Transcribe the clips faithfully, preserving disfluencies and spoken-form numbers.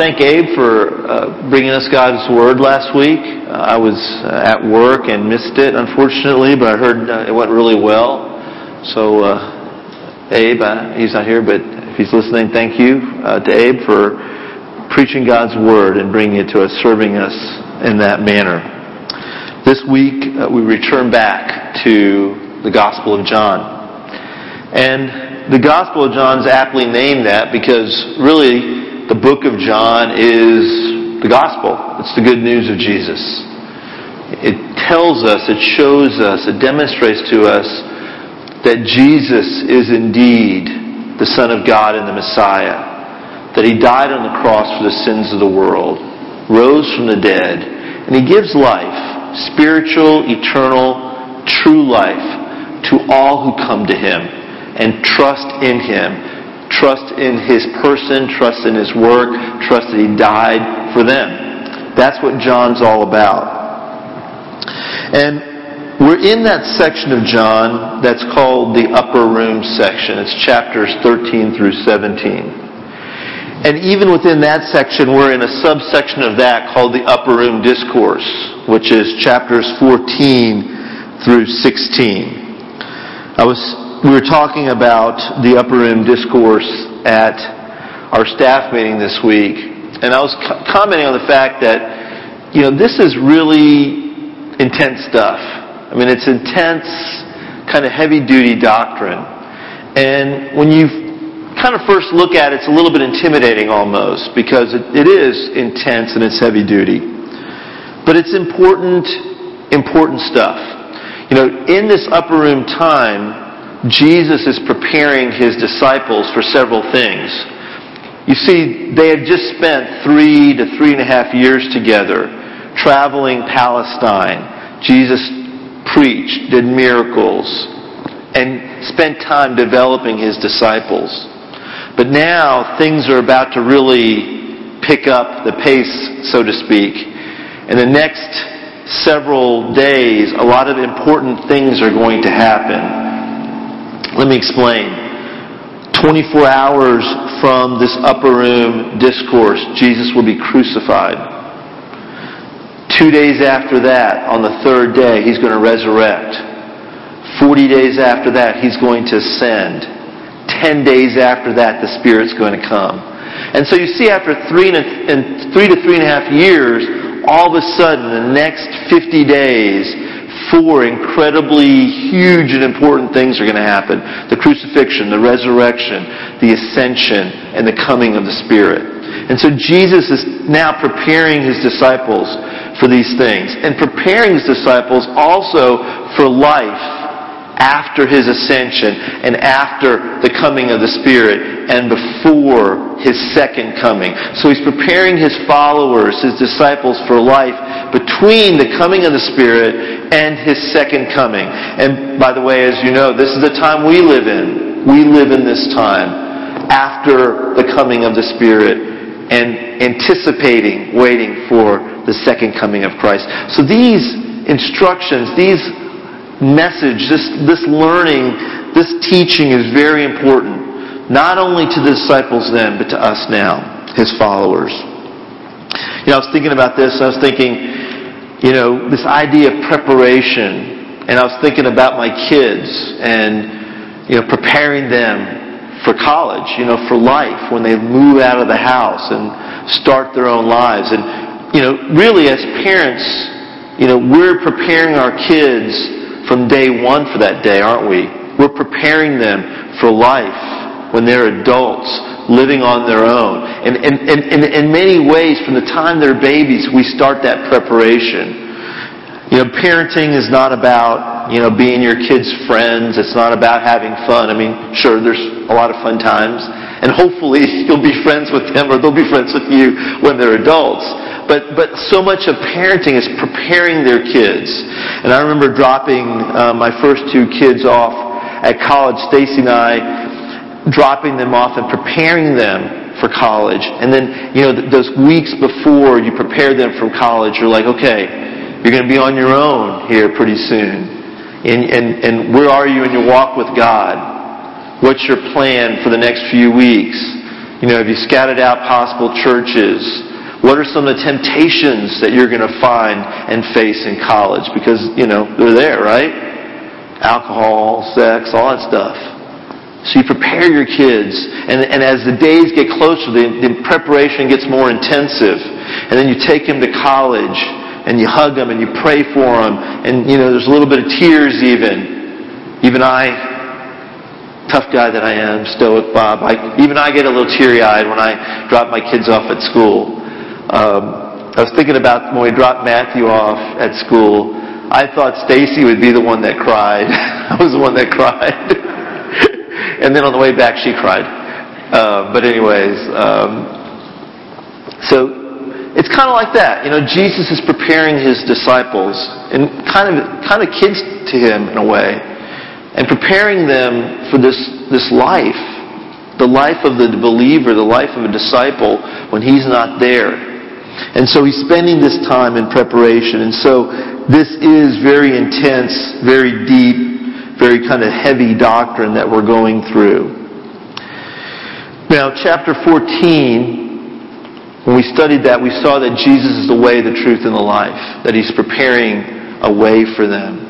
thank Abe for uh, bringing us God's Word last week. Uh, I was uh, at work and missed it, unfortunately, but I heard uh, it went really well. So, uh, Abe, uh, he's not here, but if he's listening, thank you uh, to Abe for preaching God's Word and bringing it to us, serving us in that manner. This week, uh, we return back to the Gospel of John. And the Gospel of John is aptly named that because really the book of John is the Gospel. It's the good news of Jesus. It tells us, it shows us, it demonstrates to us that Jesus is indeed the Son of God and the Messiah. That He died on the cross for the sins of the world, rose from the dead, and He gives life, spiritual, eternal, true life to all who come to Him and trust in Him. Trust in His person, trust in His work, trust that He died for them. That's what John's all about. And we're in that section of John that's called the Upper Room section. It's chapters thirteen through seventeen. And even within that section, we're in a subsection of that called the Upper Room Discourse, which is chapters fourteen through sixteen. I was... We were talking about the Upper Room Discourse at our staff meeting this week, and I was co- commenting on the fact that, you know, this is really intense stuff. I mean, it's intense, kind of heavy-duty doctrine. And when you kind of first look at it, it's a little bit intimidating almost, because it, it is intense and it's heavy-duty. But it's important, important stuff. You know, in this Upper Room time, Jesus is preparing His disciples for several things. You see, they had just spent three to three and a half years together, traveling Palestine. Jesus preached, did miracles, and spent time developing His disciples. But now, things are about to really pick up the pace, so to speak. In the next several days, a lot of important things are going to happen. Let me explain. twenty-four hours from this Upper Room Discourse, Jesus will be crucified. Two days after that, on the third day, He's going to resurrect. Forty days after that, He's going to ascend. Ten days after that, the Spirit's going to come. And so you see, after three, and a, and three to three and a half years, all of a sudden, in the next fifty days, four incredibly huge and important things are going to happen. The crucifixion, the resurrection, the ascension, and the coming of the Spirit. And so Jesus is now preparing His disciples for these things. And preparing His disciples also for life after His ascension and after the coming of the Spirit and before His second coming. So He's preparing His followers, His disciples, for life between the coming of the Spirit and His second coming. And by the way, as you know, this is the time we live in. We live in this time after the coming of the Spirit and anticipating, waiting for the second coming of Christ. So these instructions, these message, this, this learning, this teaching is very important. Not only to the disciples then, but to us now, His followers. You know, I was thinking about this, and I was thinking, you know, this idea of preparation, and I was thinking about my kids, and, you know, preparing them for college, you know, for life, when they move out of the house and start their own lives. And, you know, really as parents, you know, we're preparing our kids from day one for that day, aren't we? We're preparing them for life when they're adults, living on their own. And in many ways, from the time they're babies, we start that preparation. You know, parenting is not about, you know, being your kids' friends. It's not about having fun. I mean, sure, there's a lot of fun times. And hopefully you'll be friends with them or they'll be friends with you when they're adults. But but so much of parenting is preparing their kids. And I remember dropping uh, my first two kids off at college, Stacy and I, dropping them off and preparing them for college. And then, you know, th- those weeks before you prepare them for college, you're like, okay, you're going to be on your own here pretty soon. And, and, and where are you in your walk with God? What's your plan for the next few weeks? You know, have you scattered out possible churches? What are some of the temptations that you're going to find and face in college? Because, you know, they're there, right? Alcohol, sex, all that stuff. So you prepare your kids, and, and as the days get closer, the, the preparation gets more intensive. And then you take them to college, and you hug them, and you pray for them, and, you know, there's a little bit of tears even. Even I, tough guy that I am, stoic Bob, I, even I get a little teary-eyed when I drop my kids off at school. Um, I was thinking about when we dropped Matthew off at school, I thought Stacy would be the one that cried. I was the one that cried. And then on the way back, she cried. Uh, but anyways, um, so it's kind of like that. You know, Jesus is preparing His disciples, and kind of kind of kids to Him in a way, and preparing them for this this life, the life of the believer, the life of a disciple when He's not there. And so He's spending this time in preparation. And so this is very intense, very deep, very kind of heavy doctrine that we're going through. Now, chapter fourteen, when we studied that, we saw that Jesus is the way, the truth, and the life. That He's preparing a way for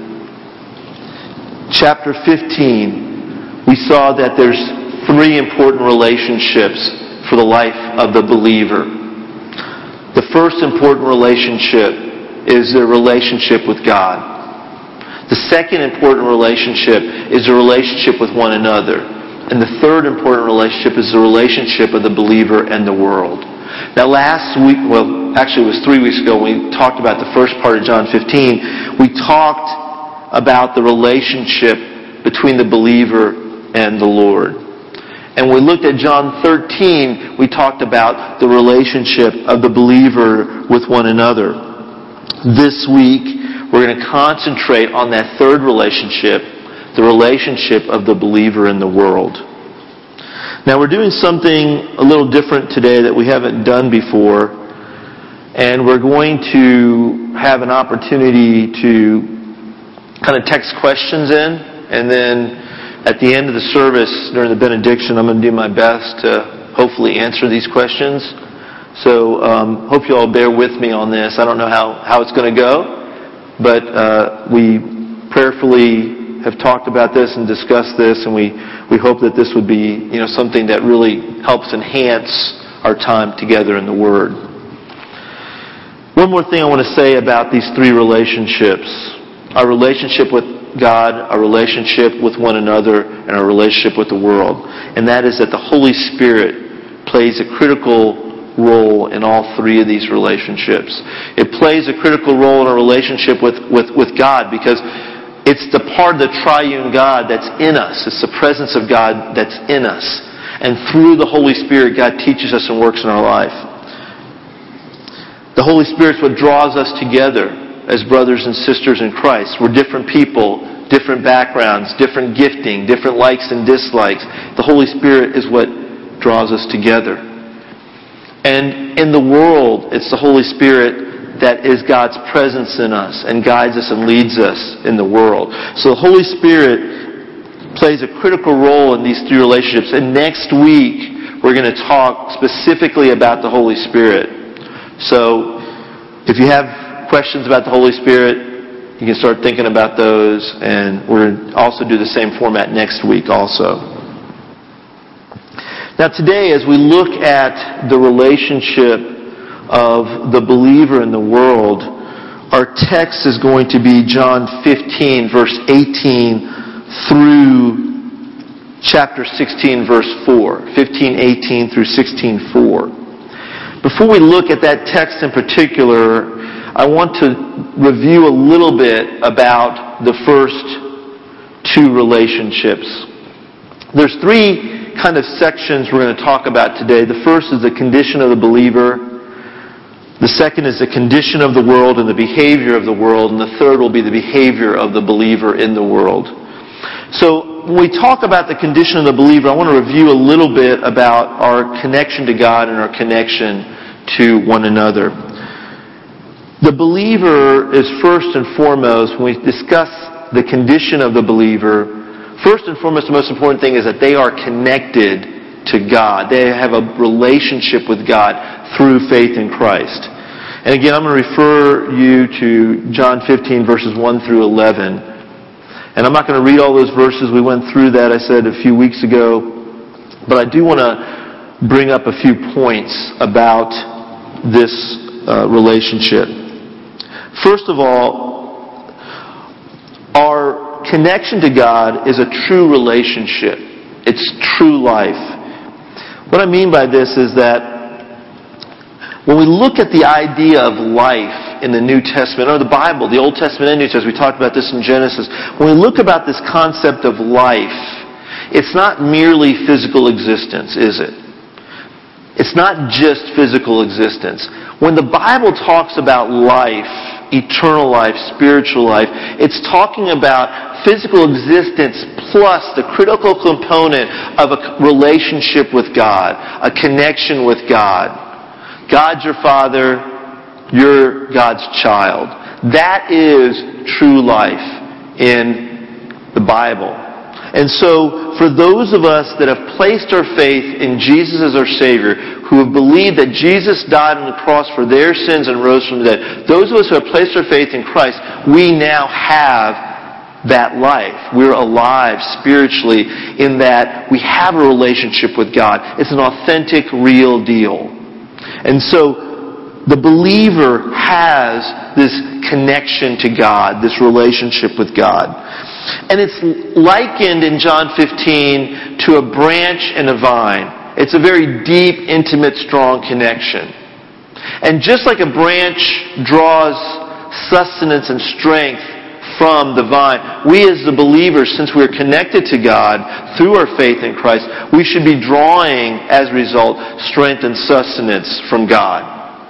them. Chapter fifteen, we saw that there's three important relationships for the life of the believer. The first important relationship is the relationship with God. The second important relationship is the relationship with one another. And the third important relationship is the relationship of the believer and the world. Now last week, well actually it was three weeks ago when we talked about the first part of John fifteen, we talked about the relationship between the believer and the Lord. And when we looked at John thirteen, we talked about the relationship of the believer with one another. This week, we're going to concentrate on that third relationship, the relationship of the believer in the world. Now we're doing something a little different today that we haven't done before, and we're going to have an opportunity to kind of text questions in, and then at the end of the service during the benediction, I'm going to do my best to hopefully answer these questions. So um, hope you all bear with me on this. I don't know how, how it's going to go. But uh, we prayerfully have talked about this and discussed this, and we, we hope that this would be, you know, something that really helps enhance our time together in the Word. One more thing I want to say about these three relationships. Our relationship with God, our relationship with one another, and our relationship with the world. And that is that the Holy Spirit plays a critical role in all three of these relationships. It plays a critical role in our relationship with, with, with God because it's the part of the triune God that's in us. It's the presence of God that's in us. And through the Holy Spirit, God teaches us and works in our life. The Holy Spirit's what draws us together as brothers and sisters in Christ. We're different people, different backgrounds, different gifting, different likes and dislikes. The Holy Spirit is what draws us together. And in the world, it's the Holy Spirit that is God's presence in us and guides us and leads us in the world. So the Holy Spirit plays a critical role in these three relationships. And next week, we're going to talk specifically about the Holy Spirit. So if you have questions about the Holy Spirit, you can start thinking about those. And we're going to also do the same format next week also. Now today, as we look at the relationship of the believer in the world, our text is going to be John fifteen, verse eighteen through chapter sixteen, verse four. fifteen, eighteen through sixteen, four. Before we look at that text in particular, I want to review a little bit about the first two relationships. There's three kind of sections we're going to talk about today. The first is the condition of the believer. The second is the condition of the world and the behavior of the world. And the third will be the behavior of the believer in the world. So when we talk about the condition of the believer, I want to review a little bit about our connection to God and our connection to one another. The believer is first and foremost, when we discuss the condition of the believer, first and foremost, the most important thing is that they are connected to God. They have a relationship with God through faith in Christ. And again, I'm going to refer you to John fifteen, verses one through eleven. And I'm not going to read all those verses. We went through that, I said, a few weeks ago. But I do want to bring up a few points about this uh, relationship. First of all, our connection to God is a true relationship. It's true life. What I mean by this is that when we look at the idea of life in the New Testament, or the Bible, the Old Testament and New Testament, we talked about this in Genesis. When we look about this concept of life, it's not merely physical existence, is it? It's not just physical existence. When the Bible talks about life, eternal life, spiritual life, it's talking about physical existence plus the critical component of a relationship with God, a connection with God. God's your father, you're God's child. That is true life in the Bible. And so, for those of us that have placed our faith in Jesus as our Savior, who have believed that Jesus died on the cross for their sins and rose from the dead, those of us who have placed our faith in Christ, we now have that life. We're alive spiritually in that we have a relationship with God. It's an authentic, real deal. And so, the believer has this connection to God, this relationship with God. And it's likened in John fifteen to a branch and a vine. It's a very deep, intimate, strong connection. And just like a branch draws sustenance and strength from the vine, we as the believers, since we're connected to God through our faith in Christ, we should be drawing, as a result, strength and sustenance from God.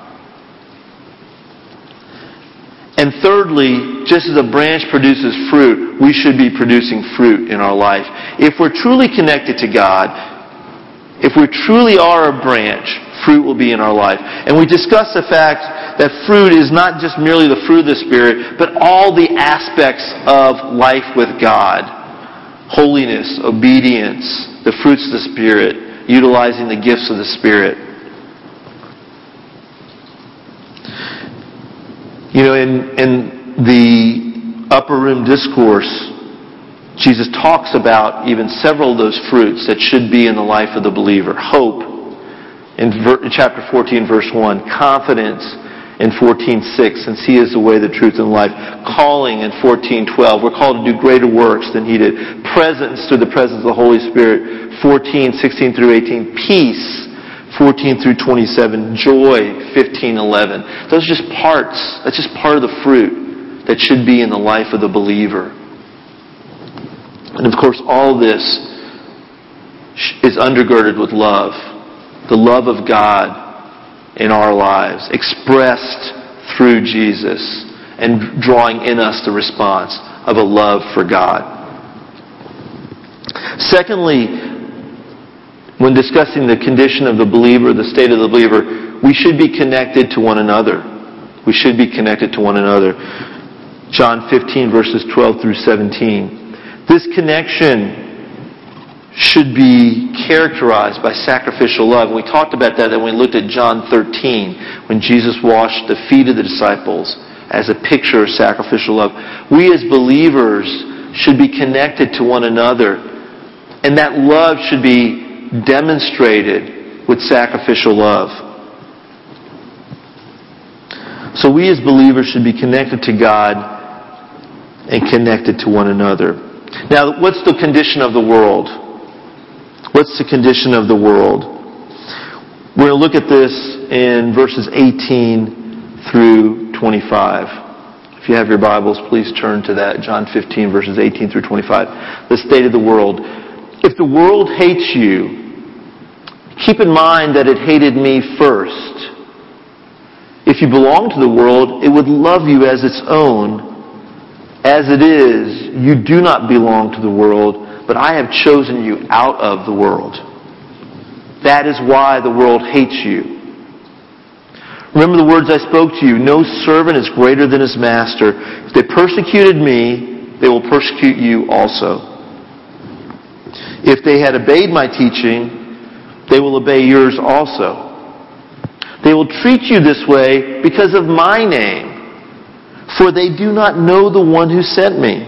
And thirdly, just as a branch produces fruit, we should be producing fruit in our life. If we're truly connected to God, if we truly are a branch, fruit will be in our life. And we discussed the fact that fruit is not just merely the fruit of the Spirit, but all the aspects of life with God. Holiness, obedience, the fruits of the Spirit, utilizing the gifts of the Spirit. You know, in, in the Upper Room Discourse, Jesus talks about even several of those fruits that should be in the life of the believer. Hope in, ver, in chapter fourteen, verse one. Confidence in fourteen six, since He is the way, the truth, and life. Calling in fourteen twelve. We're called to do greater works than He did. Presence through the presence of the Holy Spirit. fourteen sixteen through eighteen. Peace. fourteen through twenty-seven, joy, fifteen eleven. Those are just parts. That's just part of the fruit that should be in the life of the believer. And of course, all this is undergirded with love. The love of God in our lives, expressed through Jesus and drawing in us the response of a love for God. Secondly, when discussing the condition of the believer, the state of the believer, we should be connected to one another. We should be connected to one another. John fifteen, verses twelve through seventeen. This connection should be characterized by sacrificial love. And we talked about that when we looked at John thirteen, when Jesus washed the feet of the disciples as a picture of sacrificial love. We as believers should be connected to one another. And that love should be demonstrated with sacrificial love. So we as believers should be connected to God and connected to one another. Now, what's the condition of the world? What's the condition of the world? We're going to look at this in verses eighteen through twenty-five. If you have your Bibles, please turn to that. John fifteen, verses eighteen through twenty-five. The state of the world. If the world hates you, keep in mind that it hated me first. If you belong to the world, it would love you as its own. As it is, you do not belong to the world, but I have chosen you out of the world. That is why the world hates you. Remember the words I spoke to you. No servant is greater than his master. If they persecuted me, they will persecute you also. If they had obeyed my teaching, they will obey yours also. They will treat you this way because of my name, for they do not know the one who sent me.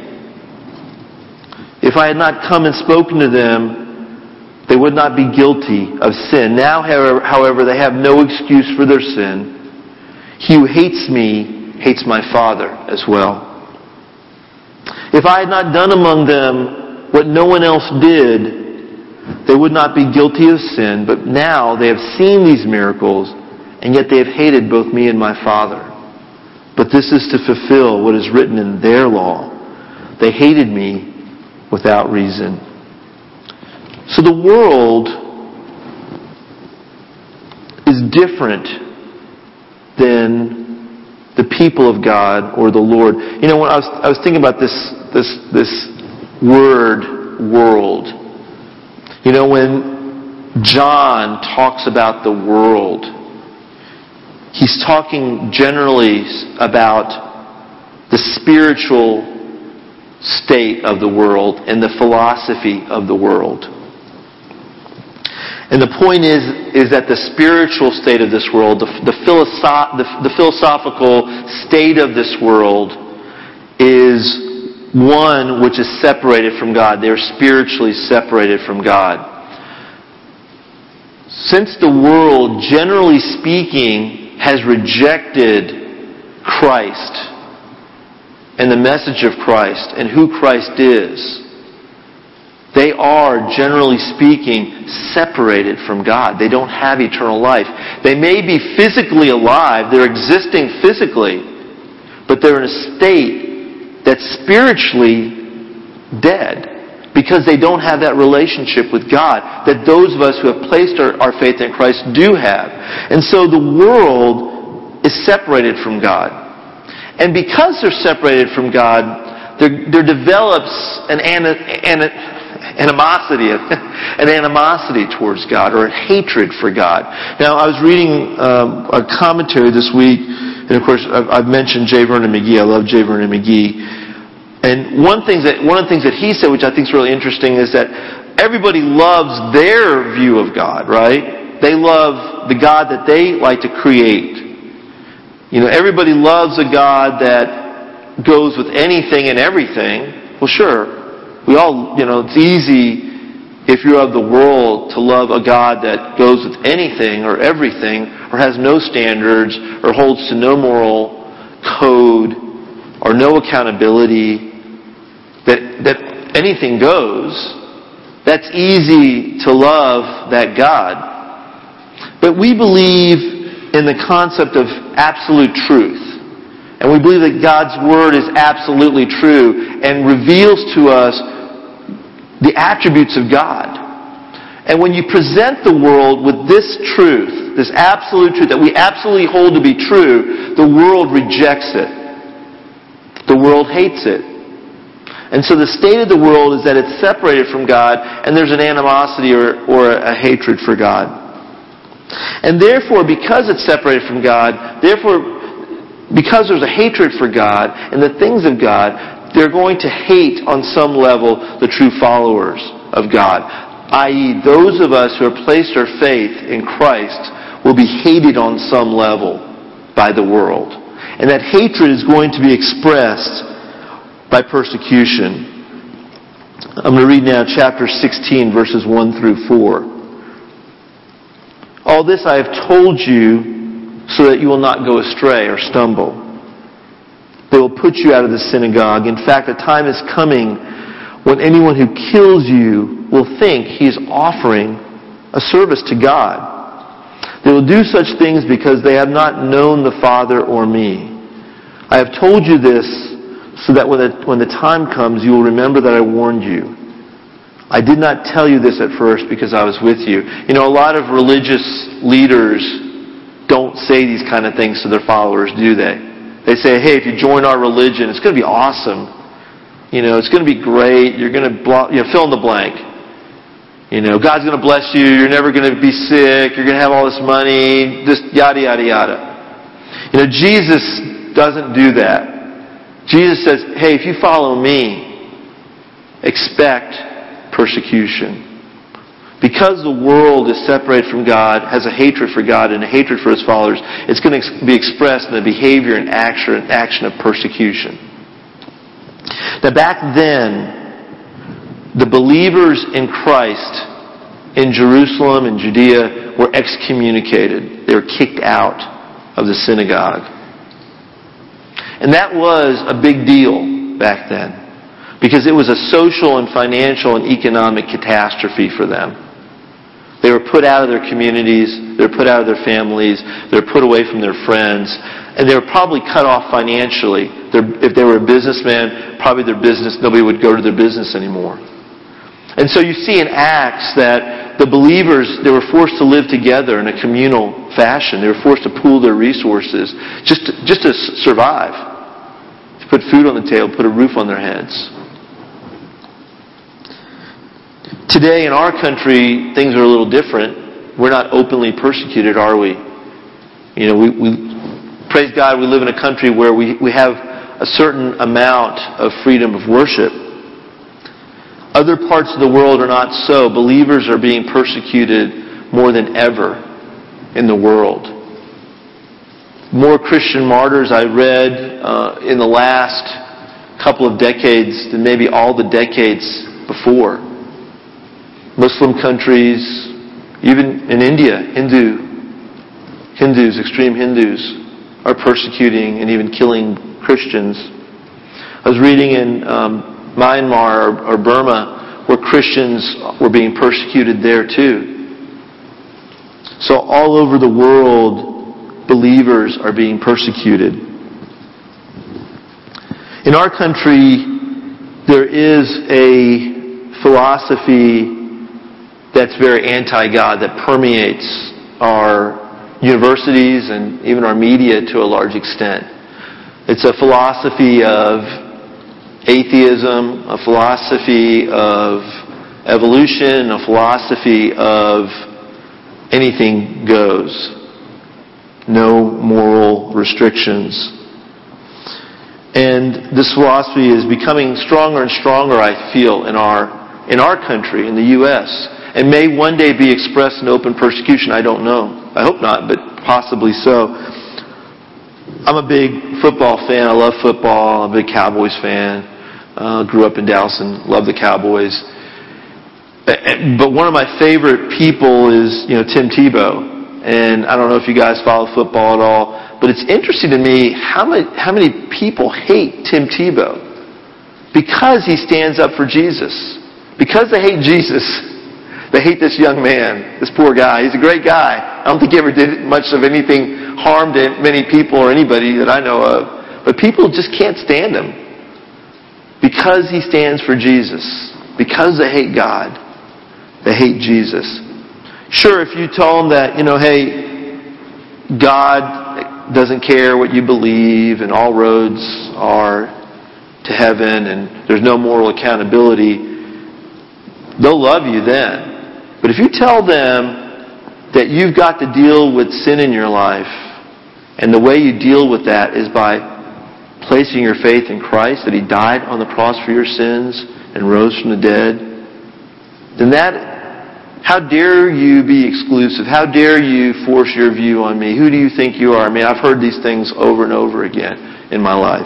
If I had not come and spoken to them, they would not be guilty of sin. Now, however, they have no excuse for their sin. He who hates me hates my Father as well. If I had not done among them what no one else did, they would not be guilty of sin. But now they have seen these miracles, and yet they have hated both me and my Father. But this is to fulfill what is written in their law. They hated me without reason. So the world is different than the people of God or the Lord. You know, when I was I was thinking about this this this word world. You know, when John talks about the world, he's talking generally about the spiritual state of the world and the philosophy of the world. And the point is, is that the spiritual state of this world, the, the, philosoph- the, the philosophical state of this world is one which is separated from God. They're spiritually separated from God. Since the world, generally speaking, has rejected Christ and the message of Christ and who Christ is, they are, generally speaking, separated from God. They don't have eternal life. They may be physically alive, they're existing physically, but they're in a state that's spiritually dead because they don't have that relationship with God that those of us who have placed our, our faith in Christ do have. And so the world is separated from God. And because they're separated from God, there, there develops an, an, an animosity, an animosity towards God, or a hatred for God. Now, I was reading um, a commentary this week, and of course, I've, I've mentioned J. Vernon McGee. I love J. Vernon McGee. And one thing that one of the things that he said, which I think is really interesting, is that everybody loves their view of God, right? They love the God that they like to create. You know, everybody loves a God that goes with anything and everything. Well, sure. We all, you know, it's easy if you're of the world to love a God that goes with anything or everything or has no standards or holds to no moral code or no accountability, that, that anything goes. That's easy to love that God. But we believe in the concept of absolute truth. And we believe that God's Word is absolutely true and reveals to us the attributes of God. And when you present the world with this truth, this absolute truth that we absolutely hold to be true, the world rejects it. The world hates it. And so the state of the world is that it's separated from God and there's an animosity or, or a hatred for God. And therefore, because it's separated from God, therefore, because there's a hatred for God and the things of God, they're going to hate on some level the true followers of God. that is, those of us who have placed our faith in Christ will be hated on some level by the world. And that hatred is going to be expressed by persecution. I'm going to read now chapter sixteen, verses one through four. All this I have told you so that you will not go astray or stumble. They will put you out of the synagogue. In fact, a time is coming when anyone who kills you will think he is offering a service to God. They will do such things because they have not known the Father or me. I have told you this so that when the, when the time comes, you will remember that I warned you. I did not tell you this at first because I was with you. You know, a lot of religious leaders don't say these kind of things to their followers, do they? They say, hey, if you join our religion, it's going to be awesome. You know, it's going to be great. You're going to blo- you know, fill in the blank. You know, God's going to bless you. You're never going to be sick. You're going to have all this money. Just yada, yada, yada. You know, Jesus doesn't do that. Jesus says, hey, if you follow me, expect persecution. Because the world is separated from God, has a hatred for God and a hatred for His followers, it's going to be expressed in the behavior and action, action of persecution. Now back then, the believers in Christ in Jerusalem and Judea were excommunicated. They were kicked out of the synagogue. And that was a big deal back then, because it was a social and financial and economic catastrophe for them. They were put out of their communities, they were put out of their families, they were put away from their friends, and they were probably cut off financially. They're, if they were a businessman, probably their business, nobody would go to their business anymore. And so you see in Acts that the believers, they were forced to live together in a communal fashion. They were forced to pool their resources just to, just to survive. To put food on the table, put a roof on their heads. Today in our country, things are a little different. We're not openly persecuted, are we? You know, we, we praise God, we live in a country where we, we have a certain amount of freedom of worship. Other parts of the world are not so. Believers are being persecuted more than ever in the world. More Christian martyrs I read uh, in the last couple of decades than maybe all the decades before. Muslim countries, even in India, Hindu, Hindus, extreme Hindus, are persecuting and even killing Christians. I was reading in um, Myanmar or, or Burma where Christians were being persecuted there too. So all over the world, believers are being persecuted. In our country, there is a philosophy that's very anti-God, that permeates our universities and even our media to a large extent. It's a philosophy of atheism, a philosophy of evolution, a philosophy of anything goes. No moral restrictions. And this philosophy is becoming stronger and stronger, I feel, in our in our country, in the U S, and may one day be expressed in open persecution. I don't know. I hope not, but possibly so. I'm a big football fan. I love football. I'm a big Cowboys fan. Uh, grew up in Dallas and love the Cowboys. But one of my favorite people is, you know, Tim Tebow. And I don't know if you guys follow football at all, but it's interesting to me how many, how many people hate Tim Tebow because he stands up for Jesus. Because they hate Jesus, they hate this young man, this poor guy. He's a great guy. I don't think he ever did much of anything harm to many people or anybody that I know of. But people just can't stand him because he stands for Jesus. Because they hate God, they hate Jesus. Sure, if you tell them that, you know, hey, God doesn't care what you believe and all roads are to heaven and there's no moral accountability, they'll love you then. But if you tell them that you've got to deal with sin in your life, and the way you deal with that is by placing your faith in Christ, that He died on the cross for your sins and rose from the dead, then that, how dare you be exclusive? How dare you force your view on me? Who do you think you are? I mean, I've heard these things over and over again in my life.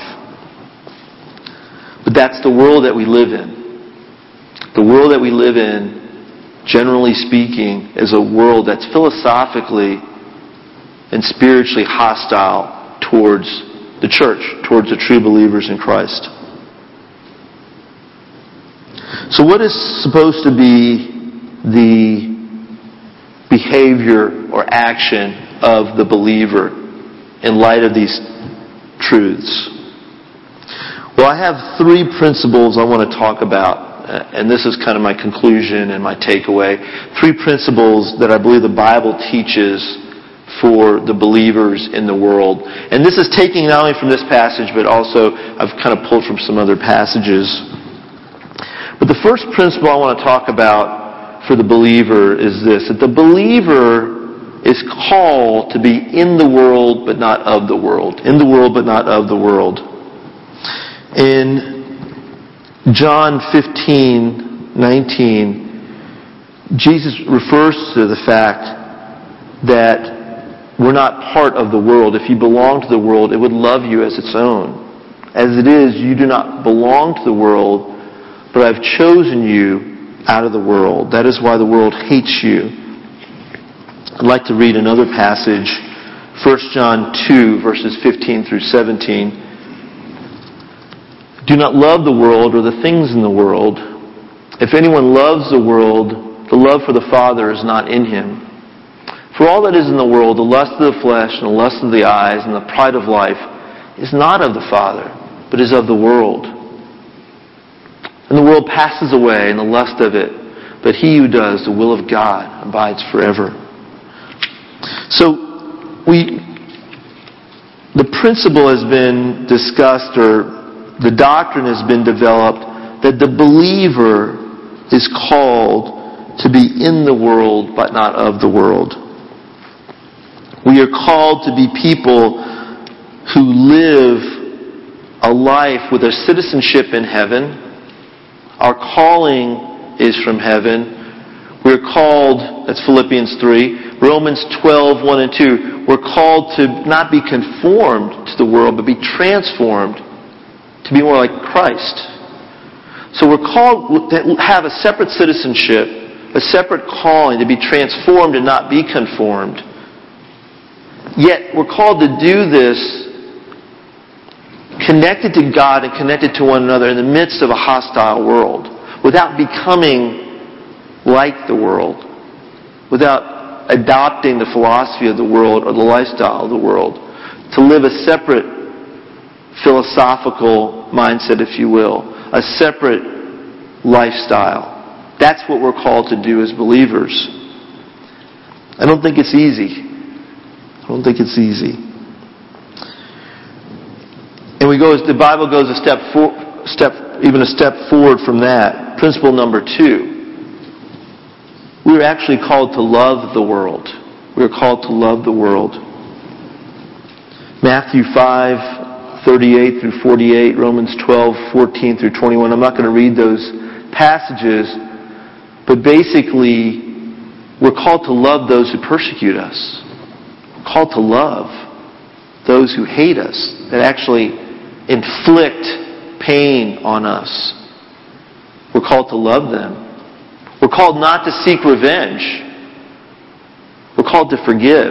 But that's the world that we live in. The world that we live in, generally speaking, is a world that's philosophically and spiritually hostile towards the church, towards the true believers in Christ. So what is supposed to be the behavior or action of the believer in light of these truths? Well, I have three principles I want to talk about. And this is kind of my conclusion and my takeaway. Three principles that I believe the Bible teaches for the believers in the world. And this is taking not only from this passage, but also I've kind of pulled from some other passages. But the first principle I want to talk about for the believer is this, that the believer is called to be in the world, but not of the world. In the world, but not of the world. In John fifteen nineteen, Jesus refers to the fact that we're not part of the world. If you belong to the world, it would love you as its own. As it is, you do not belong to the world, but I've chosen you out of the world. That is why the world hates you. I'd like to read another passage, First John two, verses fifteen through seventeen. Do not love the world or the things in the world. If anyone loves the world, the love for the Father is not in him. For all that is in the world, the lust of the flesh and the lust of the eyes and the pride of life, is not of the Father, but is of the world. And the world passes away and the lust of it, but he who does the will of God abides forever. So, we, the principle has been discussed, or the doctrine has been developed, that the believer is called to be in the world, but not of the world. We are called to be people who live a life with a citizenship in heaven. Our calling is from heaven. We're called, that's Philippians three, Romans twelve, one and two, we're called to not be conformed to the world, but be transformed to be more like Christ. So we're called to have a separate citizenship, a separate calling, to be transformed and not be conformed. Yet we're called to do this connected to God and connected to one another in the midst of a hostile world, without becoming like the world, without adopting the philosophy of the world or the lifestyle of the world, to live a separate philosophical mindset, if you will, a separate lifestyle. That's what we're called to do as believers. I don't think it's easy. I don't think it's easy. And we go, the Bible goes a step, for, step, even a step forward from that. Principle number two. We are actually called to love the world. We are called to love the world. Matthew five, thirty-eight through forty-eight, Romans twelve, fourteen through twenty-one. I'm not going to read those passages, but basically, we're called to love those who persecute us. We're called to love those who hate us, that actually inflict pain on us. We're called to love them. We're called not to seek revenge. We're called to forgive.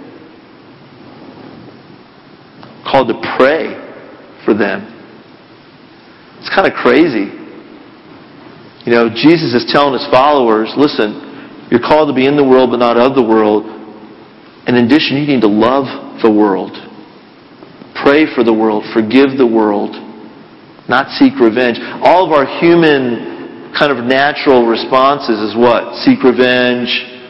We're called to pray for them. It's kind of crazy. You know, Jesus is telling his followers, listen, you're called to be in the world but not of the world. And in addition, you need to love the world. Pray for the world. Forgive the world. Not seek revenge. All of our human kind of natural responses is what? Seek revenge.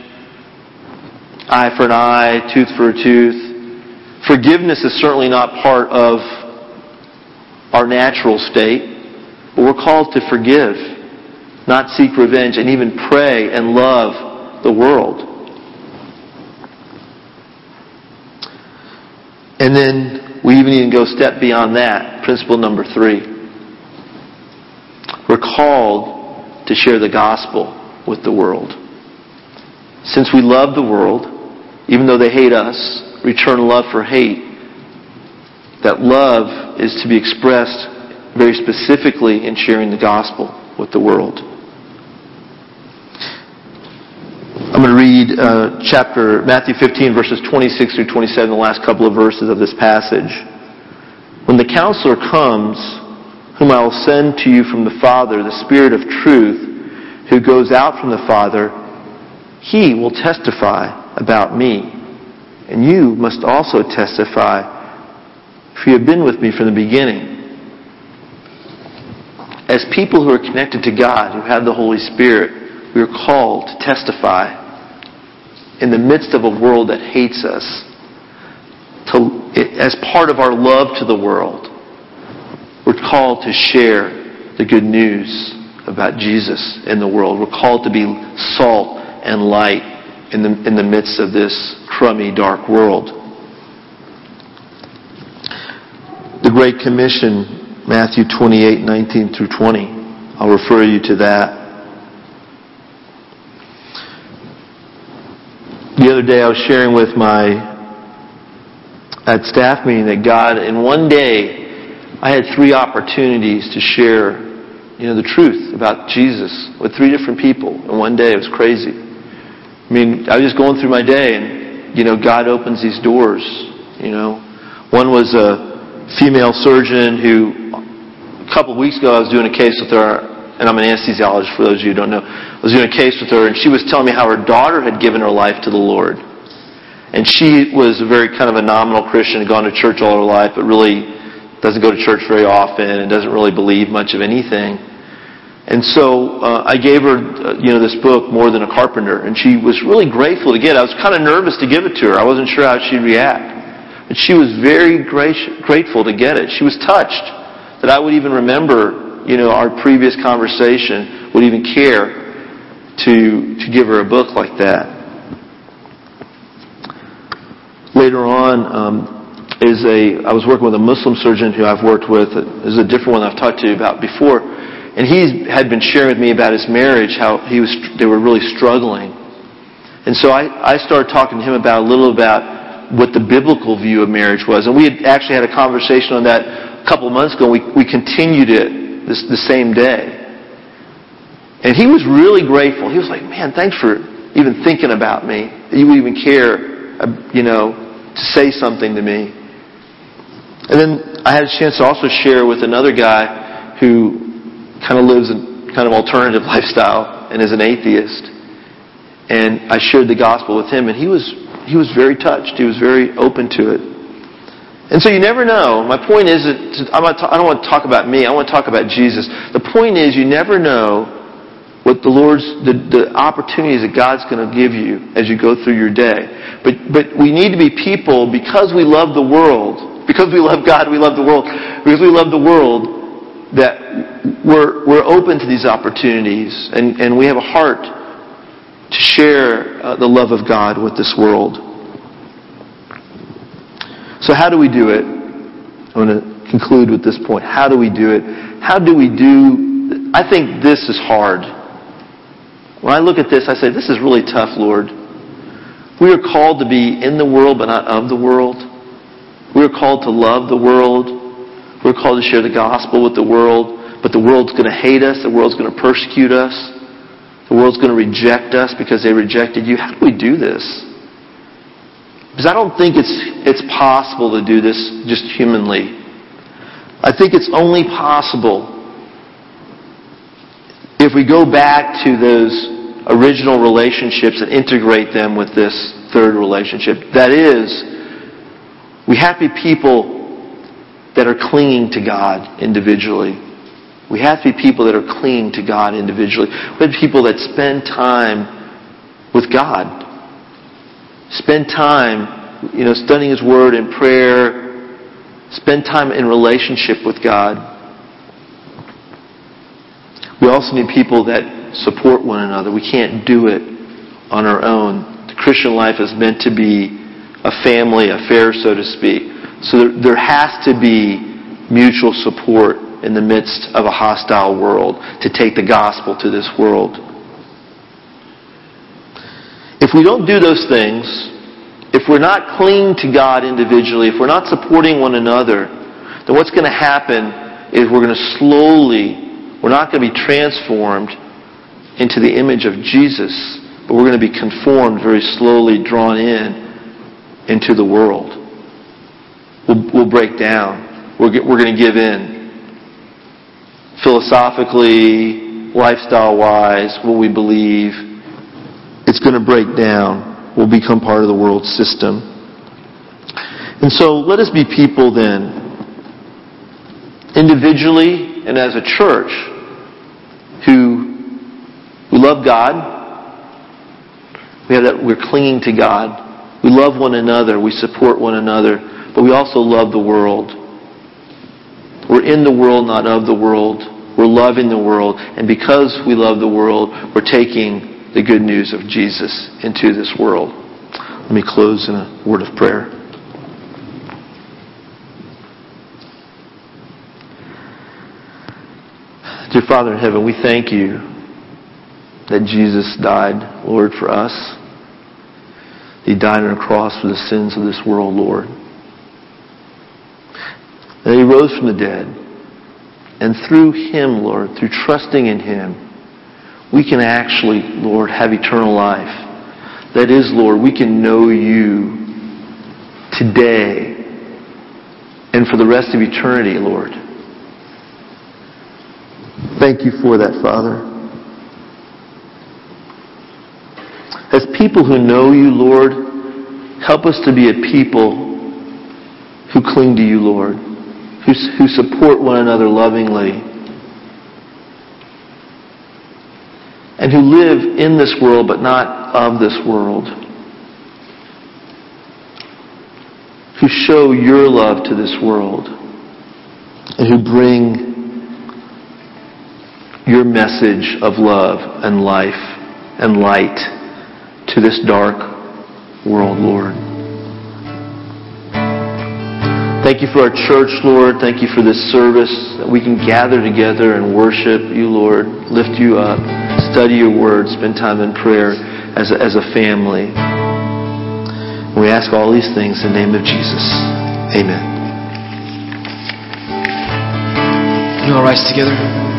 Eye for an eye. Tooth for a tooth. Forgiveness is certainly not part of our natural state. But we're called to forgive. Not seek revenge. And even pray and love the world. And then we even even go a step beyond that. Principle number three. We're called to share the gospel with the world. Since we love the world, even though they hate us, return love for hate. That love is to be expressed very specifically in sharing the gospel with the world. I'm going to read uh, chapter Matthew fifteen, verses twenty-six through twenty-seven, the last couple of verses of this passage. When the Counselor comes, whom I will send to you from the Father, the Spirit of truth, who goes out from the Father, he will testify about me. And you must also testify, for you have been with me from the beginning. As people who are connected to God, who have the Holy Spirit, we are called to testify in the midst of a world that hates us, to, as part of our love to the world. We're called to share the good news about Jesus in the world. We're called to be salt and light in the, in the midst of this crummy, dark world. The Great Commission, Matthew twenty-eight, nineteen through twenty. I'll refer you to that. day I was sharing with my, at staff meeting, that God, in one day, I had three opportunities to share, you know, the truth about Jesus with three different people in one day. It was crazy. I mean, I was just going through my day, and, you know, God opens these doors, you know. One was a female surgeon who, a couple of weeks ago, I was doing a case with her, and I'm an anesthesiologist for those of you who don't know. I was doing a case with her, and she was telling me how her daughter had given her life to the Lord. And she was a very kind of a nominal Christian, had gone to church all her life, but really doesn't go to church very often and doesn't really believe much of anything. And so uh, I gave her, uh, you know, this book, More Than a Carpenter, and she was really grateful to get it. I was kind of nervous to give it to her. I wasn't sure how she'd react. But she was very gracious, grateful to get it. She was touched that I would even remember, you know, our previous conversation, would even care to to give her a book like that. Later on, um, is a I was working with a Muslim surgeon who I've worked with. This is a different one I've talked to you about before, and he had been sharing with me about his marriage, how he was they were really struggling, and so I, I started talking to him about a little about what the biblical view of marriage was, and we had actually had a conversation on that a couple of months ago. And we we continued it this the same day, and he was really grateful. He was like, "Man, thanks for even thinking about me. That you would even care, you know, to say something to me." And then I had a chance to also share with another guy who kind of lives a kind of alternative lifestyle and is an atheist. And I shared the gospel with him, and he was he was very touched. He was very open to it. And so you never know. My point is that I'm not, I don't want to talk about me. I want to talk about Jesus. The point is you never know what the Lord's, the, the opportunities that God's going to give you as you go through your day. But but we need to be people, because we love the world, because we love God, we love the world, because we love the world, that we're we're open to these opportunities, and, and we have a heart to share uh, the love of God with this world. So how do we do it? I want to conclude with this point. How do we do it? How do we do... I think this is hard. When I look at this, I say, this is really tough, Lord. We are called to be in the world, but not of the world. We are called to love the world. We're called to share the gospel with the world, but the world's going to hate us. The world's going to persecute us. The world's going to reject us because they rejected you. How do we do this? Because I don't think it's it's possible to do this just humanly. I think it's only possible if we go back to those original relationships and integrate them with this third relationship. That is, we have to be people that are clinging to God individually. We have to be people that are clinging to God individually. We have people that spend time with God. Spend time, you know, studying His Word and prayer. Spend time in relationship with God. We also need people that support one another. We can't do it on our own. The Christian life is meant to be a family affair, so to speak. So there, there has to be mutual support in the midst of a hostile world to take the gospel to this world. If we don't do those things, if we're not clinging to God individually, if we're not supporting one another, then what's going to happen is we're going to slowly, we're not going to be transformed into the image of Jesus, but we're going to be conformed very slowly, drawn in into the world. We'll, we'll break down. We're, we're going to give in. Philosophically, lifestyle-wise, what we believe, it's going to break down. We'll become part of the world system. And so let us be people then, individually and as a church, who we love God. We have that we're clinging to God. We love one another. We support one another. But we also love the world. We're in the world, not of the world. We're loving the world. And because we love the world, we're taking the good news of Jesus into this world. Let me close in a word of prayer. Dear Father in heaven, we thank you that Jesus died, Lord, for us. He died on a cross for the sins of this world, Lord. And He rose from the dead. And through Him, Lord, through trusting in Him, we can actually, Lord, have eternal life. That is, Lord, we can know You today and for the rest of eternity, Lord. Thank You for that, Father. As people who know You, Lord, help us to be a people who cling to You, Lord, who, who support one another lovingly, and who live in this world but not of this world, who show Your love to this world, and who bring Your message of love and life and light to this dark world, Lord. Thank You for our church, Lord. Thank You for this service, that we can gather together and worship You, Lord, lift You up, study Your word, spend time in prayer as a, as a family. And we ask all these things in the name of Jesus. Amen. You all rise together.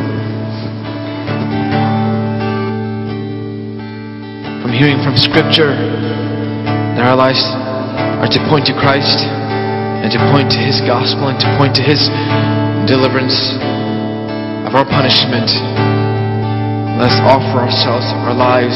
From hearing from Scripture that our lives are to point to Christ and to point to His gospel and to point to His deliverance of our punishment. Let us offer ourselves, our lives,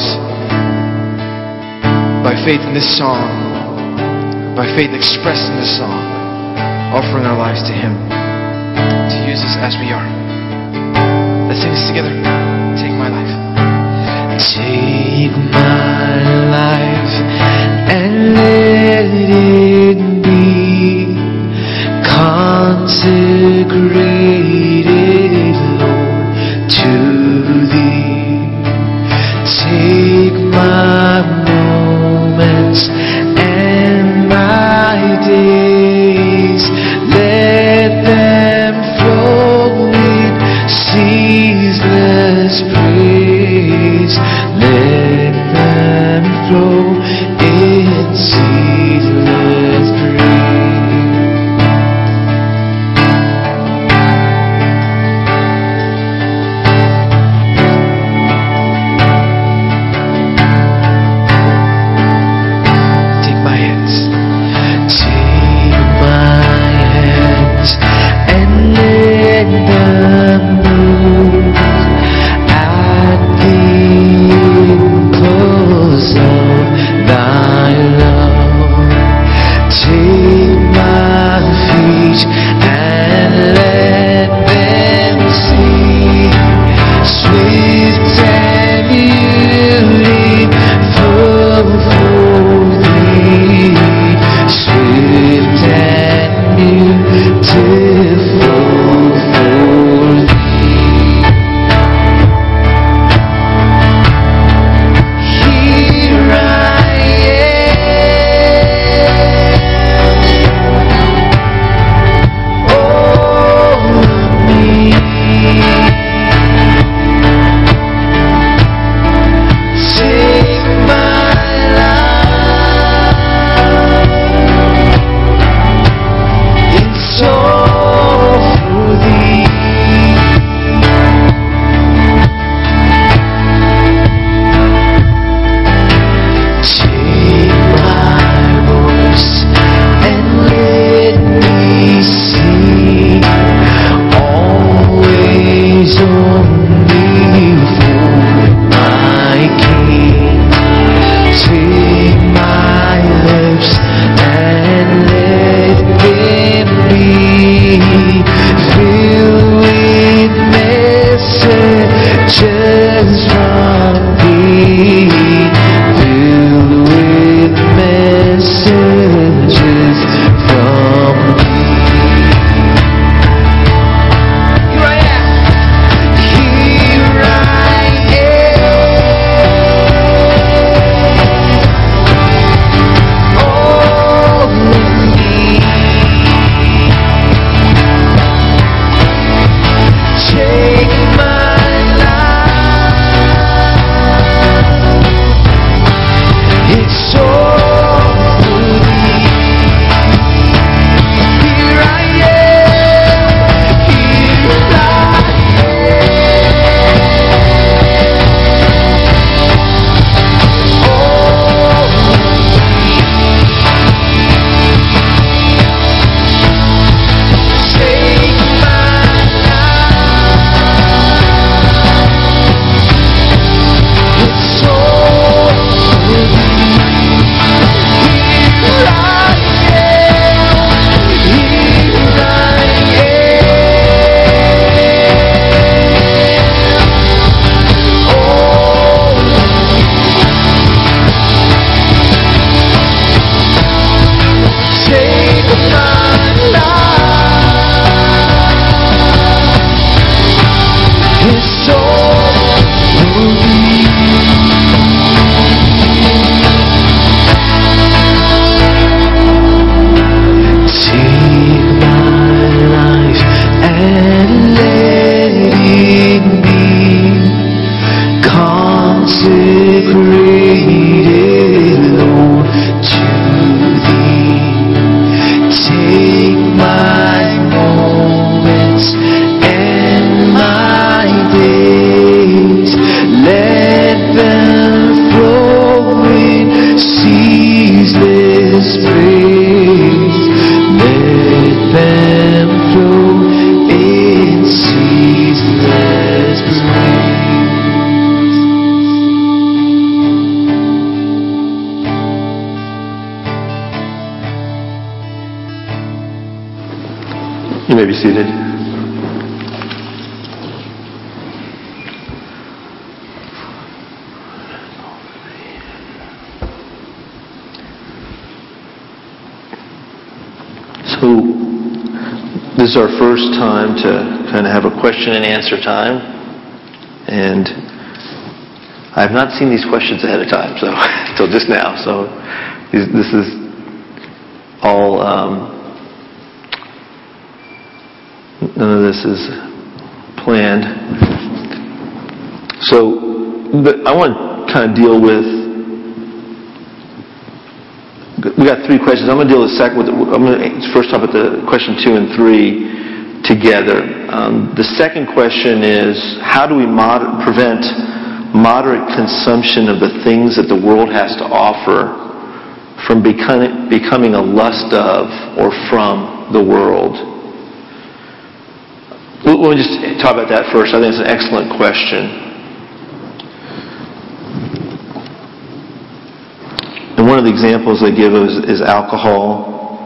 by faith in this song, by faith expressed in this song, offering our lives to Him to use us as we are. Let's sing this together. Take my life. Take my life and let it be consecrated, Lord, to Thee. Take my moments and my days, let them flow with ceaseless praise. Let them flow in ceaseless praise. You may be seated. So, this is our first time to kind of have a question and answer time. And I have not seen these questions ahead of time, so until just now. So, this is all... Um, None of this is planned. So, but I want to kind of deal with. We got three questions. I'm going to deal with second. With I'm going to first talk about the question two and three together. Um, the second question is, how do we moder- prevent moderate consumption of the things that the world has to offer from becoming becoming a lust of or from the world? We'll just talk about that first. I think it's an excellent question. And one of the examples they give is, is alcohol.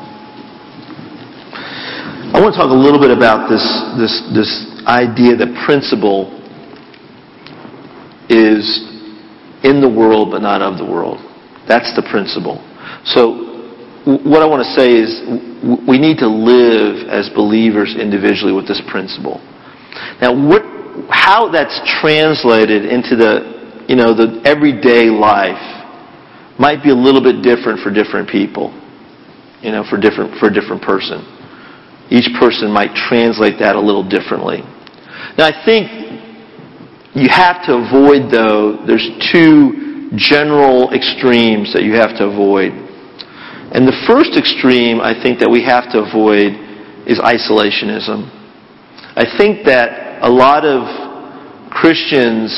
I want to talk a little bit about this, this, this idea that principle is in the world but not of the world. That's the principle. So what I want to say is we need to live as believers individually with this principle. Now, what, how that's translated into the, you know, the everyday life might be a little bit different for different people. You know, for different for a different person. Each person might translate that a little differently. Now, I think you have to avoid, though, there's two general extremes that you have to avoid. And the first extreme I think that we have to avoid is isolationism. I think that a lot of Christians,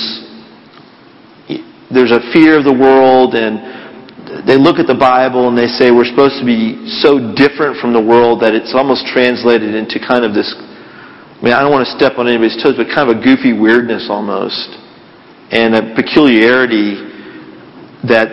there's a fear of the world, and they look at the Bible and they say we're supposed to be so different from the world that it's almost translated into kind of this, I mean, I don't want to step on anybody's toes, but kind of a goofy weirdness almost. And a peculiarity that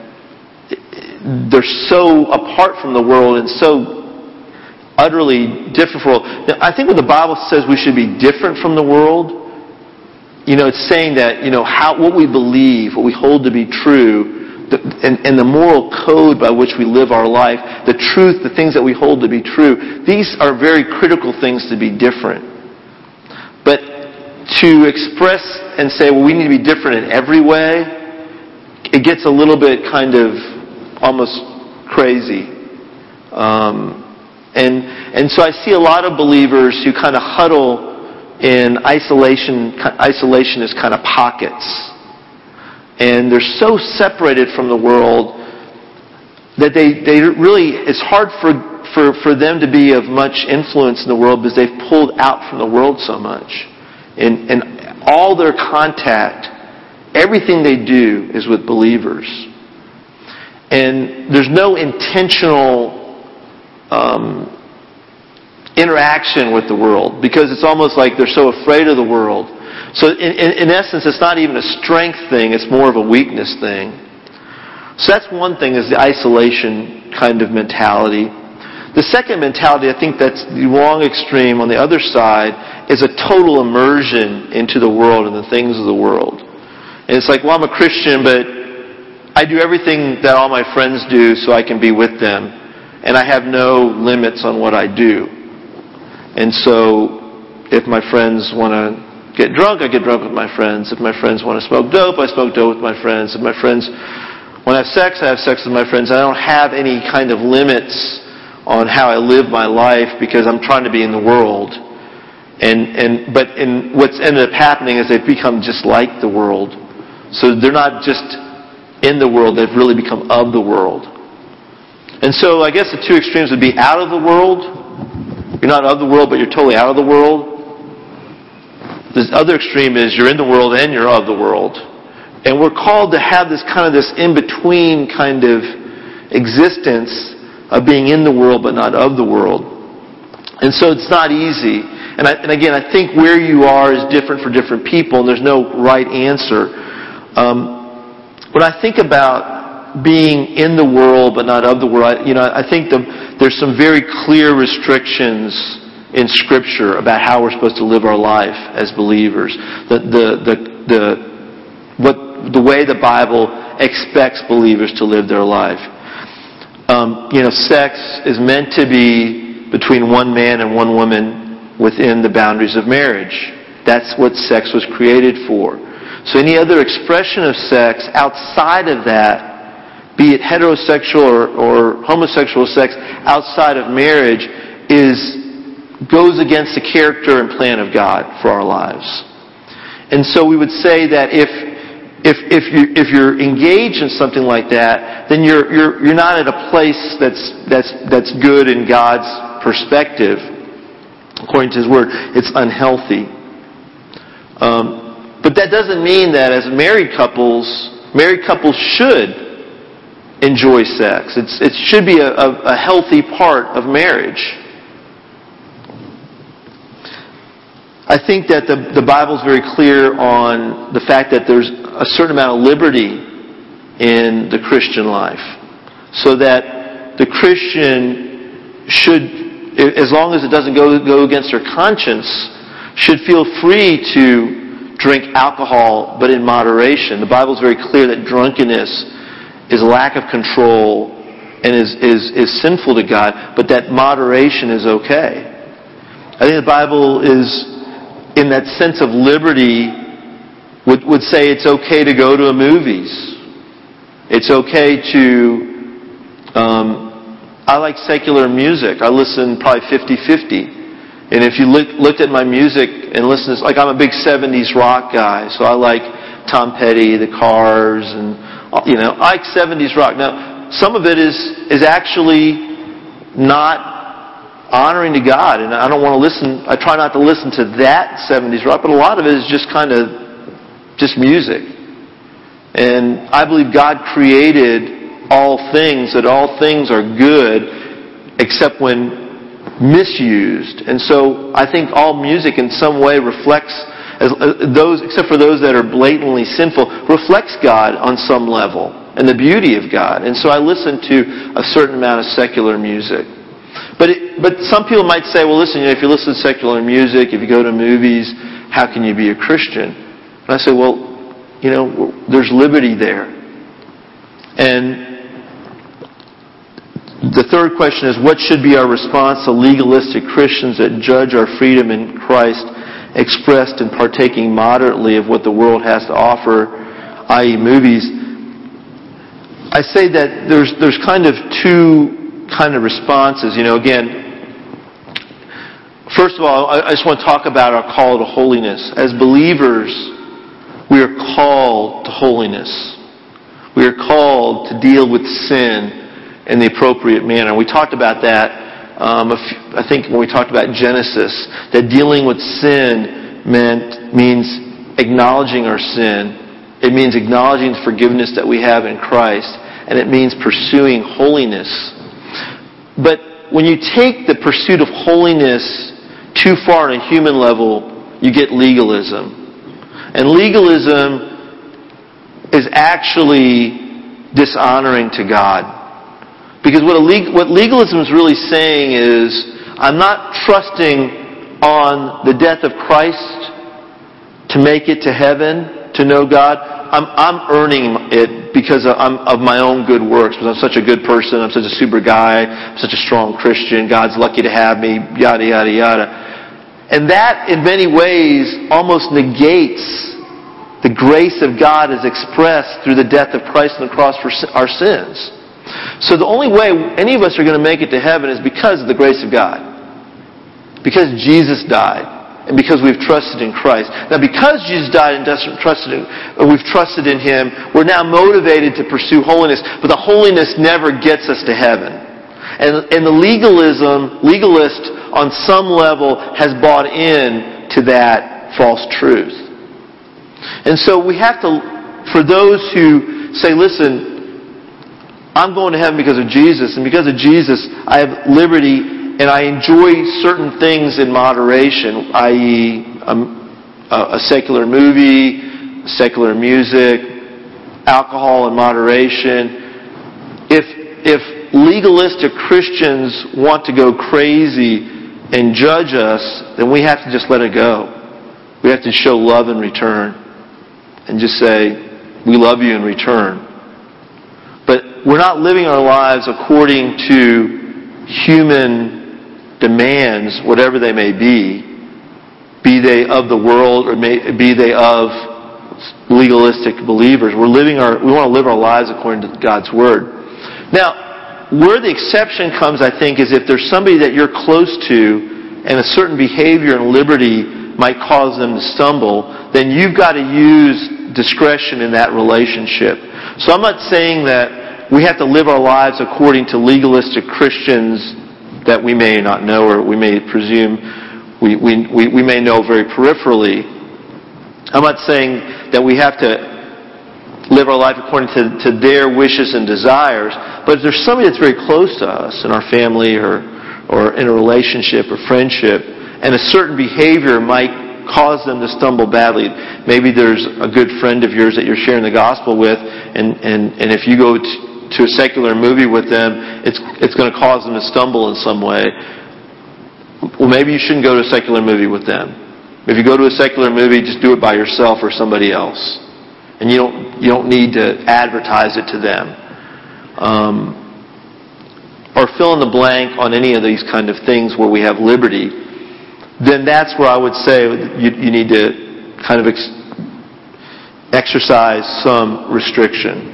they're so apart from the world and so utterly different from the world. Now, I think when the Bible says we should be different from the world, you know, it's saying that, you know, how what we believe, what we hold to be true, the, and, and the moral code by which we live our life, the truth, the things that we hold to be true, these are very critical things to be different. But to express and say, well, we need to be different in every way, it gets a little bit kind of almost crazy. Um, and and so I see a lot of believers who kind of huddle in isolation, isolationist kind of pockets. And they're so separated from the world that they, they really, it's hard for, for, for them to be of much influence in the world because they've pulled out from the world so much. And, and all their contact, everything they do is with believers. And there's no intentional um, interaction with the world because it's almost like they're so afraid of the world. So in, in, in essence, it's not even a strength thing, it's more of a weakness thing. So that's one thing, is the isolation kind of mentality. The second mentality, I think that's the wrong extreme on the other side, is a total immersion into the world and the things of the world. And it's like, well, I'm a Christian, but I do everything that all my friends do so I can be with them. And I have no limits on what I do. And so, if my friends want to get drunk, I get drunk with my friends. If my friends want to smoke dope, I smoke dope with my friends. If my friends want to have sex, I have sex with my friends. I don't have any kind of limits on how I live my life because I'm trying to be in the world. And, and, but in, what's ended up happening is they've become just like the world. So they're not just in the world, they've really become of the world. And so I guess the two extremes would be out of the world. You're not of the world, but you're totally out of the world. The other extreme is you're in the world and you're of the world. And we're called to have this kind of this in-between kind of existence of being in the world but not of the world. And so it's not easy. And, I, and again, I think where you are is different for different people, and there's no right answer. Um, When I think about being in the world but not of the world, I, you know, I think the, there's some very clear restrictions in Scripture about how we're supposed to live our life as believers. The the the, the what the way the Bible expects believers to live their life. Um, you know, sex is meant to be between one man and one woman within the boundaries of marriage. That's what sex was created for. So any other expression of sex outside of that, be it heterosexual or, or homosexual sex outside of marriage, is goes against the character and plan of God for our lives. And so we would say that if If if you if you're engaged in something like that, then you're you're you're not at a place that's that's that's good in God's perspective, according to His Word. It's unhealthy. Um, but that doesn't mean that as married couples, married couples should enjoy sex. It's it should be a, a, a healthy part of marriage. I think that the, the Bible's very clear on the fact that there's a certain amount of liberty in the Christian life. So that the Christian should, as long as it doesn't go, go against their conscience, should feel free to drink alcohol, but in moderation. The Bible's very clear that drunkenness is a lack of control and is, is, is sinful to God, but that moderation is okay. I think the Bible is, in that sense of liberty, would, would say it's okay to go to a movies. It's okay to... Um, I like secular music. I listen probably fifty-fifty. And if you look, looked at my music and listen to... Like, I'm a big seventies rock guy, so I like Tom Petty, The Cars, and... You know, I like seventies rock. Now, some of it is, is actually not honoring to God, and I don't want to listen, I try not to listen to that seventies rock, but a lot of it is just kind of just music. And I believe God created all things, that all things are good, except when misused. And so I think all music in some way reflects, as those, except for those that are blatantly sinful, reflects God on some level, and the beauty of God. And so I listen to a certain amount of secular music. But it, but some people might say, well, listen, you know, if you listen to secular music, if you go to movies, how can you be a Christian? And I say, well, you know, there's liberty there. And the third question is, what should be our response to legalistic Christians that judge our freedom in Christ expressed in partaking moderately of what the world has to offer, that is movies? I say that there's there's kind of two kind of responses. You know, again, first of all, I just want to talk about our call to holiness. As believers, we are called to holiness. We are called to deal with sin in the appropriate manner. We talked about that, um, I think when we talked about Genesis, that dealing with sin meant means acknowledging our sin. It means acknowledging the forgiveness that we have in Christ, and it means pursuing holiness. But when you take the pursuit of holiness too far on a human level, you get legalism. And legalism is actually dishonoring to God. Because what, a leg- what legalism is really saying is, I'm not trusting on the death of Christ to make it to heaven, to know God. I'm, I'm earning it because I'm, of my own good works, because I'm such a good person, I'm such a super guy, I'm such a strong Christian, God's lucky to have me, yada, yada, yada. And that, in many ways, almost negates the grace of God as expressed through the death of Christ on the cross for our sins. So the only way any of us are going to make it to heaven is because of the grace of God. Because Jesus died. And because we've trusted in Christ. Now, because Jesus died and trusted in, or we've trusted in Him, we're now motivated to pursue holiness. But the holiness never gets us to heaven. And, and the legalism, legalist on some level has bought in to that false truth. And so we have to, for those who say, listen, I'm going to heaven because of Jesus, and because of Jesus, I have liberty. And I enjoy certain things in moderation, that is um, a secular movie, secular music, alcohol in moderation. If if legalistic Christians want to go crazy and judge us, then we have to just let it go. We have to show love in return and just say, we love you in return. But we're not living our lives according to human demands, whatever they may be, be they of the world or may, be they of legalistic believers. We're living our, we want to live our lives according to God's Word. Now, where the exception comes, I think, is if there's somebody that you're close to and a certain behavior and liberty might cause them to stumble, then you've got to use discretion in that relationship. So I'm not saying that we have to live our lives according to legalistic Christians that we may not know or we may presume we, we, we, we may know very peripherally. I'm not saying that we have to live our life according to, to their wishes and desires, but if there's somebody that's very close to us in our family or, or in a relationship or friendship, and a certain behavior might cause them to stumble badly. Maybe there's a good friend of yours that you're sharing the gospel with, and, and, and if you go to, to a secular movie with them, it's it's going to cause them to stumble in some way. Well, maybe you shouldn't go to a secular movie with them. If you go to a secular movie, just do it by yourself or somebody else. And you don't you don't need to advertise it to them. Um, or fill in the blank on any of these kind of things where we have liberty. Then that's where I would say you, you need to kind of ex- exercise some restriction.